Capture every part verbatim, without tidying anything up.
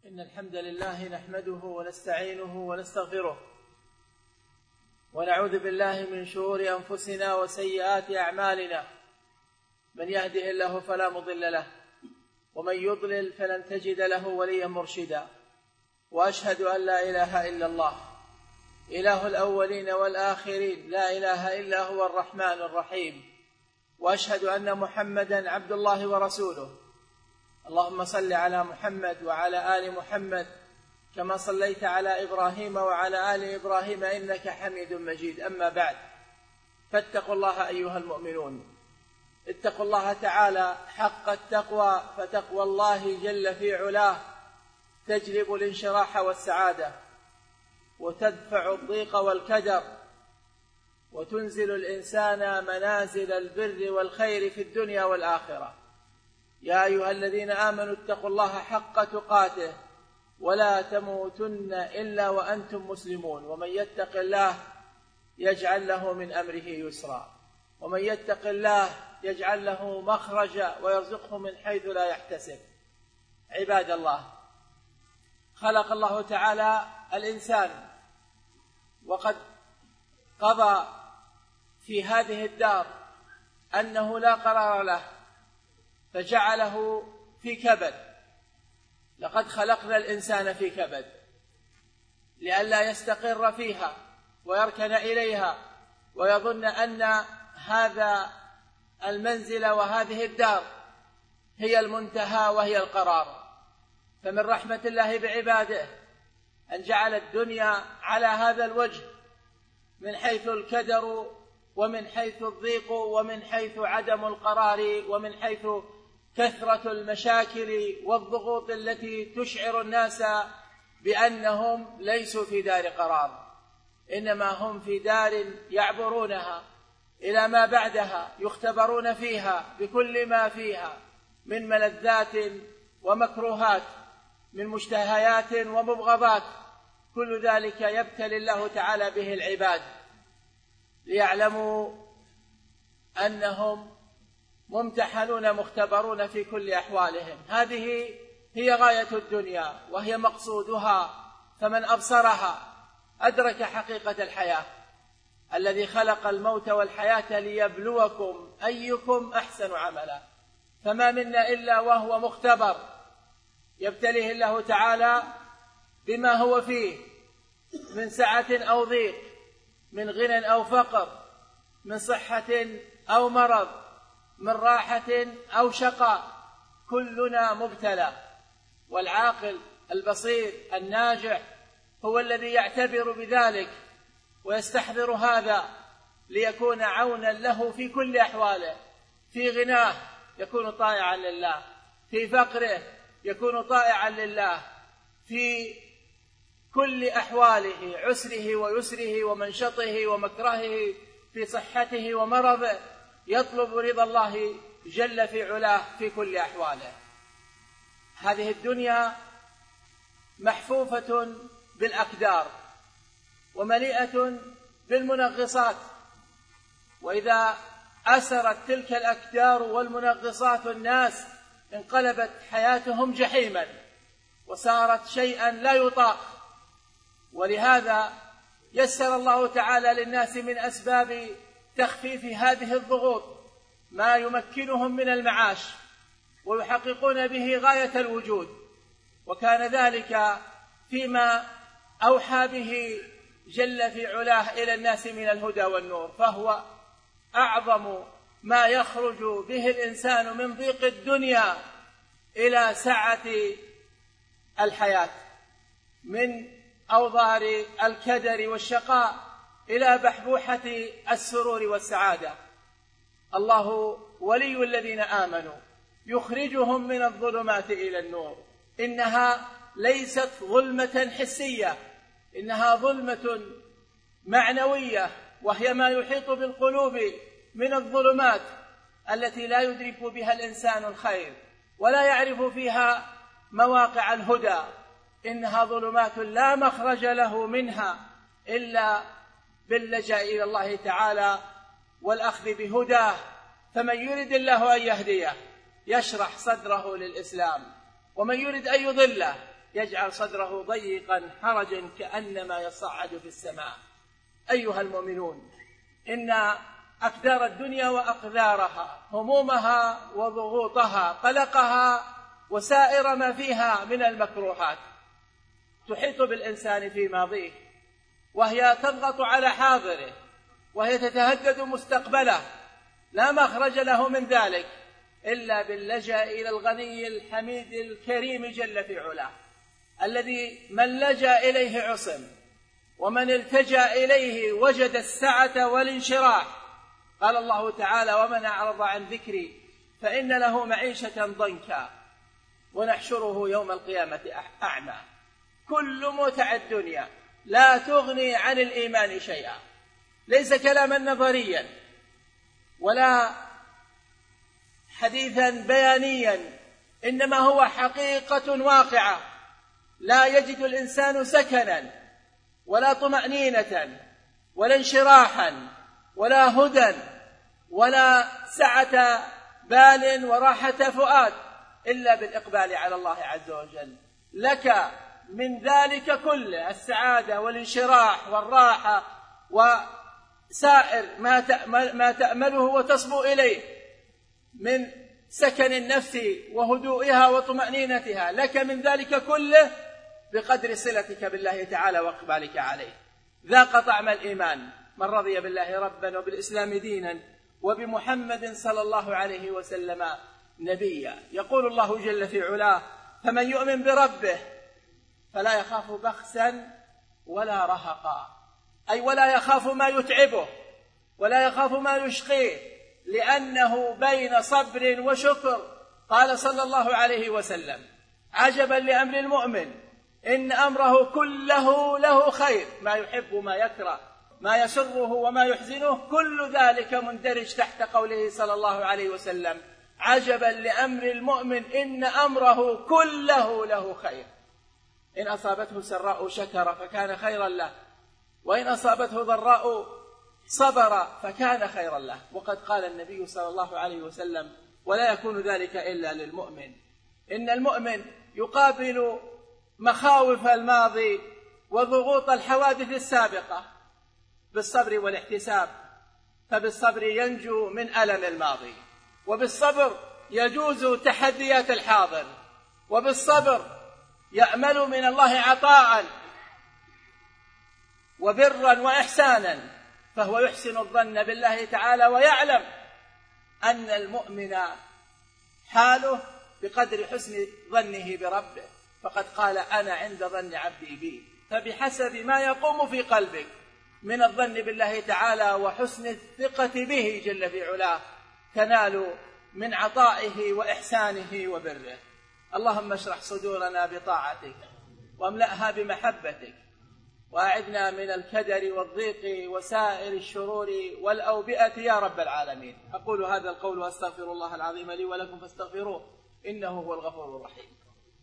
إن الحمد لله نحمده ونستعينه ونستغفره ونعوذ بالله من شرور أنفسنا وسيئات أعمالنا، من يهده الله فلا مضل له ومن يضلل فلن تجد له وليا مرشدا. وأشهد أن لا إله إلا الله إله الأولين والآخرين، لا إله إلا هو الرحمن الرحيم. وأشهد أن محمدا عبد الله ورسوله. اللهم صل على محمد وعلى آل محمد كما صليت على إبراهيم وعلى آل إبراهيم إنك حميد مجيد. أما بعد، فاتقوا الله أيها المؤمنون، اتقوا الله تعالى حق التقوى، فتقوى الله جل في علاه تجلب الانشراح والسعادة، وتدفع الضيق والكدر، وتنزل الإنسان منازل البر والخير في الدنيا والآخرة. يا أيها الذين آمنوا اتقوا الله حق تقاته ولا تموتن إلا وأنتم مسلمون. ومن يتق الله يجعل له من أمره يسرا، ومن يتق الله يجعل له مخرجا ويرزقه من حيث لا يحتسب. عباد الله، خلق الله تعالى الإنسان وقد قضى في هذه الدار أنه لا قرار له، فجعله في كبد. لقد خلقنا الإنسان في كبد لئلا يستقر فيها ويركن إليها ويظن أن هذا المنزل وهذه الدار هي المنتهى وهي القرار. فمن رحمة الله بعباده أن جعل الدنيا على هذا الوجه، من حيث الكدر ومن حيث الضيق ومن حيث عدم القرار ومن حيث كثرة المشاكل والضغوط التي تشعر الناس بأنهم ليسوا في دار قرار، إنما هم في دار يعبرونها إلى ما بعدها، يختبرون فيها بكل ما فيها من ملذات ومكروهات، من مشتهيات ومبغضات. كل ذلك يبتلي الله تعالى به العباد ليعلموا أنهم ممتحنون مختبرون في كل أحوالهم. هذه هي غاية الدنيا وهي مقصودها، فمن أبصرها أدرك حقيقة الحياة. الذي خلق الموت والحياة ليبلوكم أيكم أحسن عملا، فما منا إلا وهو مختبر يبتليه الله تعالى بما هو فيه من سعة أو ضيق، من غنى أو فقر، من صحة أو مرض، من راحة أو شقاء. كلنا مبتلى، والعاقل البصير الناجح هو الذي يعتبر بذلك ويستحضر هذا ليكون عونا له في كل أحواله. في غناه يكون طائعا لله، في فقره يكون طائعا لله، في كل أحواله، عسره ويسره ومنشطه ومكرهه، في صحته ومرضه، يطلب رضا الله جل في علاه في كل أحواله. هذه الدنيا محفوفة بالأكدار ومليئة بالمنغصات، وإذا أسرت تلك الأكدار والمنغصات الناس انقلبت حياتهم جحيما وصارت شيئا لا يطاق. ولهذا يسر الله تعالى للناس من أسباب تخفيف هذه الضغوط ما يمكنهم من المعاش ويحققون به غاية الوجود. وكان ذلك فيما أوحى به جل في علاه إلى الناس من الهدى والنور، فهو أعظم ما يخرج به الإنسان من ضيق الدنيا إلى سعة الحياة، من أوضار الكدر والشقاء إلى بحبوحة السرور والسعادة. الله ولي الذين آمنوا يخرجهم من الظلمات إلى النور. إنها ليست ظلمة حسية، إنها ظلمة معنوية، وهي ما يحيط بالقلوب من الظلمات التي لا يدرك بها الإنسان الخير ولا يعرف فيها مواقع الهدى. إنها ظلمات لا مخرج له منها إلا باللجأ إلى الله تعالى والأخذ بهداه. فمن يرد الله أن يهديه يشرح صدره للإسلام، ومن يرد أن يضله يجعل صدره ضيقا حرجا كأنما يصعد في السماء. أيها المؤمنون، إن أكدار الدنيا وأقدارها، همومها وضغوطها، قلقها وسائر ما فيها من المكروهات، تحيط بالإنسان في ماضيه، وهي تضغط على حاضره، وهي تتهدد مستقبله، لا مخرج له من ذلك إلا باللجأ إلى الغني الحميد الكريم جل في علاه، الذي من لجأ إليه عصم، ومن التجأ إليه وجد السعة والانشراح. قال الله تعالى: ومن أعرض عن ذكري فإن له معيشة ضنكا ونحشره يوم القيامة أعمى. كل متع الدنيا لا تغني عن الإيمان شيئا، ليس كلاما نظريا ولا حديثا بيانيا، إنما هو حقيقة واقعة لا يجد الإنسان سكنا ولا طمأنينة ولا انشراحا ولا هدى ولا سعة بال وراحة فؤاد إلا بالإقبال على الله عز وجل. لك من ذلك كله السعادة والانشراح والراحة وسائر ما تأمله وتصبو إليه من سكن النفس وهدوئها وطمأنينتها، لك من ذلك كله بقدر صلتك بالله تعالى وإقبالك عليه. ذاق طعم الإيمان من رضي بالله ربا وبالإسلام دينا وبمحمد صلى الله عليه وسلم نبيا. يقول الله جل في علاه: فمن يؤمن بربه فلا يخاف بخسا ولا رهقا، أي ولا يخاف ما يتعبه ولا يخاف ما يشقيه، لأنه بين صبر وشكر. قال صلى الله عليه وسلم: عجبا لأمر المؤمن إن أمره كله له خير، ما يحب ما يكره، ما يسره وما يحزنه، كل ذلك مندرج تحت قوله صلى الله عليه وسلم: عجبا لأمر المؤمن إن أمره كله له خير. إن أصابته سراء شكر فكان خيرا له، وإن أصابته ضراء صبر فكان خيرا له. وقد قال النبي صلى الله عليه وسلم: ولا يكون ذلك إلا للمؤمن. إن المؤمن يقابل مخاوف الماضي وضغوط الحوادث السابقة بالصبر والاحتساب، فبالصبر ينجو من ألم الماضي، وبالصبر يجوز تحديات الحاضر، وبالصبر يأمل من الله عطاء وبرا وإحسانا، فهو يحسن الظن بالله تعالى ويعلم أن المؤمن حاله بقدر حسن ظنه بربه، فقد قال: أنا عند ظن عبدي بي. فبحسب ما يقوم في قلبك من الظن بالله تعالى وحسن الثقة به جل في علاه تنال من عطائه وإحسانه وبره. اللهم اشرح صدورنا بطاعتك واملأها بمحبتك، وأعذنا من الكدر والضيق وسائر الشرور والأوبئة يا رب العالمين. أقول هذا القول وأستغفر الله العظيم لي ولكم فاستغفروه إنه هو الغفور الرحيم.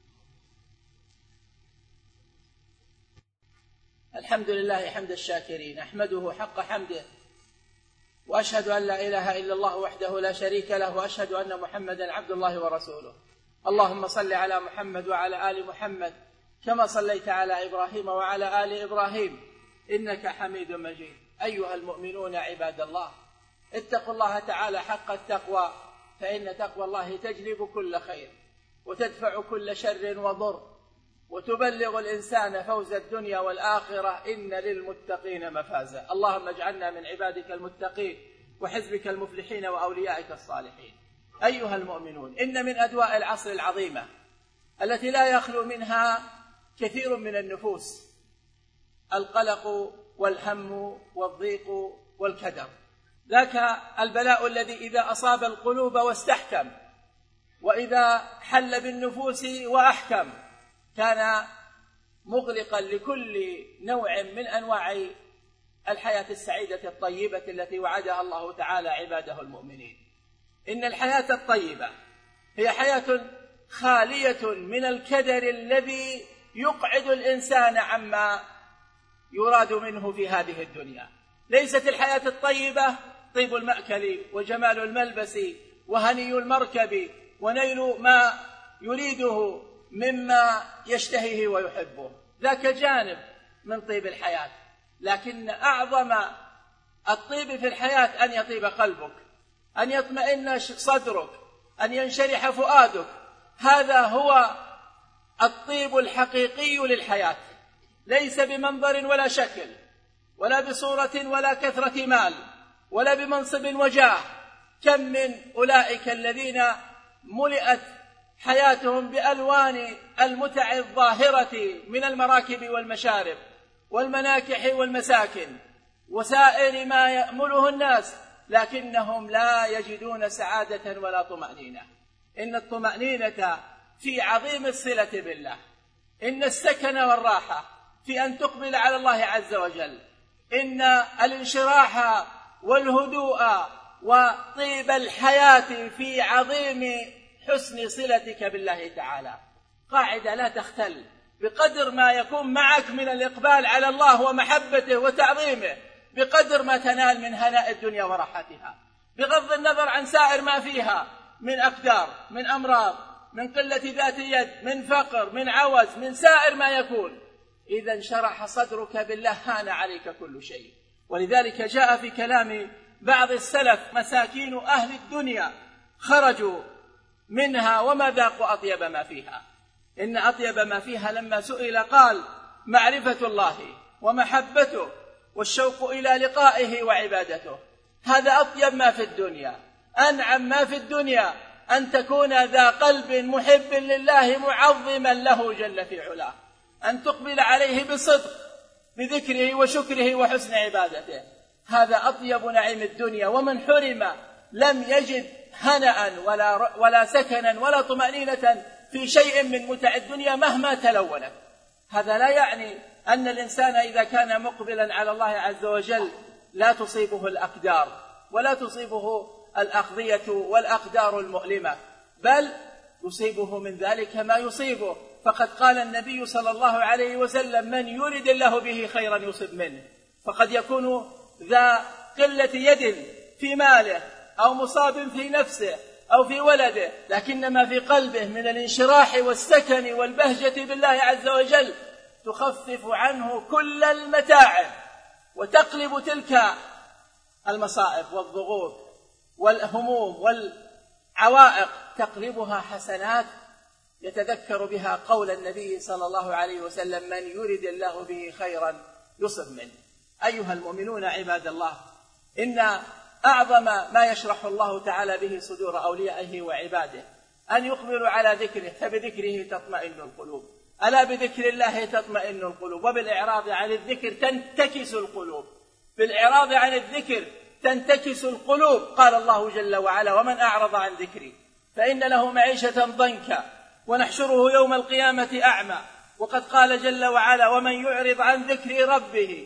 الحمد لله حمد الشاكرين، أحمده حق حمده، وأشهد أن لا إله إلا الله وحده لا شريك له، وأشهد أن محمدا عبد الله ورسوله. اللهم صل على محمد وعلى آل محمد كما صليت على إبراهيم وعلى آل إبراهيم إنك حميد مجيد. أيها المؤمنون عباد الله، اتقوا الله تعالى حق التقوى، فإن تقوى الله تجلب كل خير وتدفع كل شر وضر وتبلغ الإنسان فوز الدنيا والآخرة. إن للمتقين مفازا. اللهم اجعلنا من عبادك المتقين وحزبك المفلحين وأوليائك الصالحين. أيها المؤمنون، إن من أدواء العصر العظيمة التي لا يخلو منها كثير من النفوس القلق والهم والضيق والكدر. ذاك البلاء الذي إذا أصاب القلوب واستحكم، وإذا حل بالنفوس وأحكم، كان مغلقا لكل نوع من أنواع الحياة السعيدة الطيبة التي وعدها الله تعالى عباده المؤمنين. إن الحياة الطيبة هي حياة خالية من الكدر الذي يقعد الإنسان عما يراد منه في هذه الدنيا. ليست الحياة الطيبة طيب المأكل وجمال الملبس وهني المركب ونيل ما يريده مما يشتهيه ويحبه، ذاك جانب من طيب الحياة. لكن أعظم الطيب في الحياة أن يطيب قلبك، أن يطمئن صدرك، أن ينشرح فؤادك. هذا هو الطيب الحقيقي للحياة، ليس بمنظر ولا شكل، ولا بصورة ولا كثرة مال، ولا بمنصب وجاه. كم من أولئك الذين ملئت حياتهم بألوان المتع الظاهرة من المراكب والمشارب والمناكح والمساكن وسائر ما يأمله الناس، لكنهم لا يجدون سعادة ولا طمأنينة. إن الطمأنينة في عظيم الصلة بالله، إن السكن والراحة في أن تقبل على الله عز وجل، إن الانشراح والهدوء وطيب الحياة في عظيم حسن صلتك بالله تعالى. قاعدة لا تختل، بقدر ما يكون معك من الإقبال على الله ومحبته وتعظيمه، بقدر ما تنال من هناء الدنيا وراحتها، بغض النظر عن سائر ما فيها من أقدار، من أمراض، من قلة ذات يد، من فقر، من عوز، من سائر ما يكون. إذا انشرح صدرك بالله هان عليك كل شيء. ولذلك جاء في كلام بعض السلف: مساكين أهل الدنيا خرجوا منها وما ذاقوا أطيب ما فيها. إن أطيب ما فيها لما سئل قال: معرفة الله ومحبته والشوق إلى لقائه وعبادته. هذا أطيب ما في الدنيا، أنعم ما في الدنيا، أن تكون ذا قلب محب لله معظما له جل في علاه، أن تقبل عليه بصدق بذكره وشكره وحسن عبادته. هذا أطيب نعيم الدنيا. ومن حرم لم يجد هنأ ولا, ولا سكنا ولا طمأنينة في شيء من متع الدنيا مهما تلونت. هذا لا يعني أن الإنسان إذا كان مقبلا على الله عز وجل لا تصيبه الأقدار ولا تصيبه الأخذية والأقدار المؤلمة، بل يصيبه من ذلك ما يصيبه. فقد قال النبي صلى الله عليه وسلم: من يرد الله به خيرا يصب منه. فقد يكون ذا قلة يد في ماله أو مصاب في نفسه أو في ولده، لكن ما في قلبه من الانشراح والسكن والبهجة بالله عز وجل تخفف عنه كل المتاعب، وتقلب تلك المصائب والضغوط والهموم والعوائق، تقلبها حسنات يتذكر بها قول النبي صلى الله عليه وسلم: من يرد الله به خيرا يصب منه. أيها المؤمنون عباد الله، إن أعظم ما يشرح الله تعالى به صدور أوليائه وعباده أن يقبلوا على ذكره، فبذكره تطمئن القلوب. ألا بذكر الله تطمئن القلوب، وبالإعراض عن الذكر تنتكس القلوب. بالإعراض عن الذكر تنتكس القلوب. قال الله جل وعلا: ومن أعرض عن ذكري فإن له معيشة ضنكا ونحشره يوم القيامة أعمى. وقد قال جل وعلا: ومن يعرض عن ذكر ربه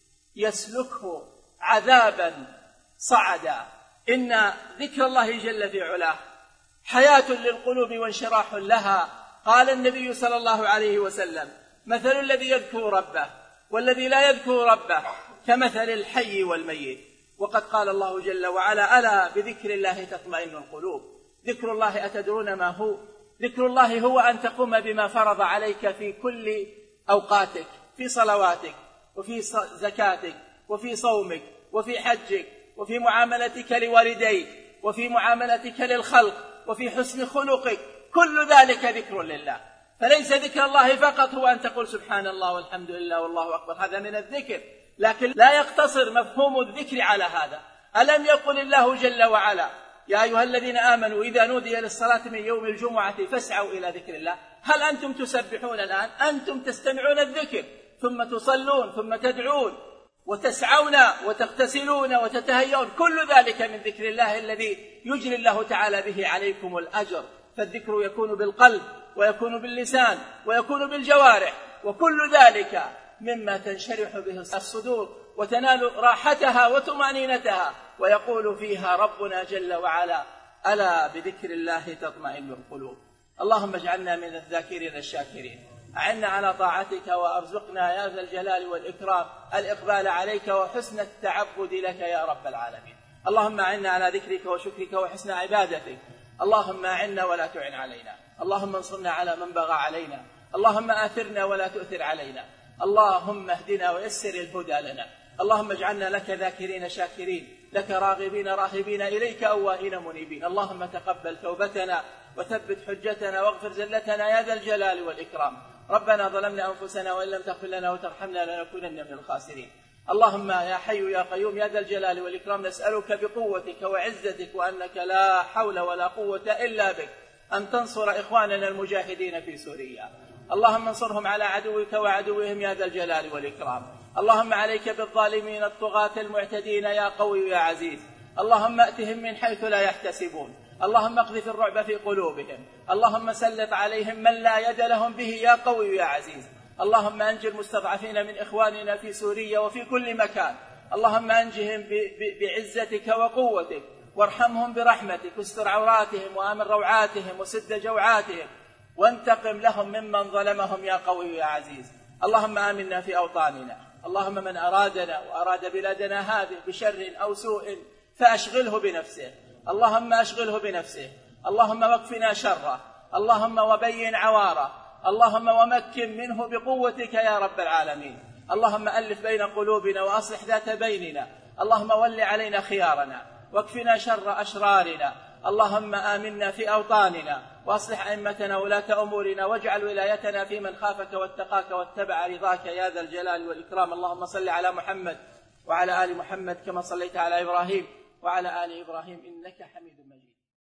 يسلكه عذابا صعدا. إن ذكر الله جل في علاه حياة للقلوب وانشراح لها. قال النبي صلى الله عليه وسلم: مثل الذي يذكر ربه والذي لا يذكر ربه كمثل الحي والميت. وقد قال الله جل وعلا: ألا بذكر الله تطمئن القلوب. ذكر الله أتدرون ما هو؟ ذكر الله هو أن تقوم بما فرض عليك في كل أوقاتك، في صلواتك وفي زكاتك وفي صومك وفي حجك وفي معاملتك لوالديك وفي معاملتك للخلق وفي حسن خلقك. كل ذلك ذكر لله. فليس ذكر الله فقط هو أن تقول سبحان الله والحمد لله والله أكبر، هذا من الذكر، لكن لا يقتصر مفهوم الذكر على هذا. ألم يقل الله جل وعلا: يا أيها الذين آمنوا إذا نودي للصلاة من يوم الجمعة فاسعوا إلى ذكر الله. هل أنتم تسبحون الآن؟ أنتم تستمعون الذكر، ثم تصلون، ثم تدعون، وتسعون وتغتسلون وتتهيئون. كل ذلك من ذكر الله الذي يجري الله تعالى به عليكم الأجر. فالذكر يكون بالقلب ويكون باللسان ويكون بالجوارح، وكل ذلك مما تنشرح به الصدور وتنال راحتها وطمأنينتها. ويقول فيها ربنا جل وعلا: ألا بذكر الله تطمئن القلوب. اللهم اجعلنا من الذاكرين الشاكرين. أعنا على طاعتك وأرزقنا يا ذا الجلال والإكرام الإقبال عليك وحسن التعبد لك يا رب العالمين. اللهم أعنا على ذكرك وشكرك وحسن عبادتك. اللهم أعنا ولا تعن علينا. اللهم انصرنا على من بغى علينا، اللهم آثرنا ولا تؤثر علينا، اللهم اهدنا ويسر الهدى لنا، اللهم اجعلنا لك ذاكرين شاكرين، لك راغبين راهبين، إليك أواهين منيبين. اللهم تقبل توبتنا وثبت حجتنا واغفر زلتنا يا ذا الجلال والإكرام. ربنا ظلمنا أنفسنا وإن لم تغفر لنا وترحمنا لنكونن من الخاسرين. اللهم يا حي يا قيوم يا ذا الجلال والإكرام، نسألك بقوتك وعزتك وأنك لا حول ولا قوة إلا بك أن تنصر إخواننا المجاهدين في سوريا. اللهم انصرهم على عدوك وعدوهم يا ذا الجلال والإكرام. اللهم عليك بالظالمين الطغاة المعتدين يا قوي يا عزيز. اللهم أتهم من حيث لا يحتسبون، اللهم اقذف الرعب في قلوبهم، اللهم سلط عليهم من لا يد لهم به يا قوي يا عزيز. اللهم أنج المستضعفين من إخواننا في سوريا وفي كل مكان، اللهم أنجهم بعزتك وقوتك، وارحمهم برحمتك، واستر عوراتهم وآمن روعاتهم وسد جوعاتهم، وانتقم لهم ممن ظلمهم يا قوي يا عزيز. اللهم آمنا في أوطاننا، اللهم من أرادنا وأراد بلادنا هذه بشر أو سوء فأشغله بنفسه، اللهم أشغله بنفسه، اللهم وكفنا شره، اللهم وبين عواره، اللهم ومكن منه بقوتك يا رب العالمين. اللهم ألف بين قلوبنا وأصلح ذات بيننا، اللهم ول علينا خيارنا واكفنا شر أشرارنا. اللهم آمنا في أوطاننا وأصلح أئمتنا ولاة أمورنا، واجعل ولايتنا في من خافك واتقاك واتبع رضاك يا ذا الجلال والإكرام. اللهم صل على محمد وعلى آل محمد كما صليت على إبراهيم وعلى آل إبراهيم إنك حميد مجيد.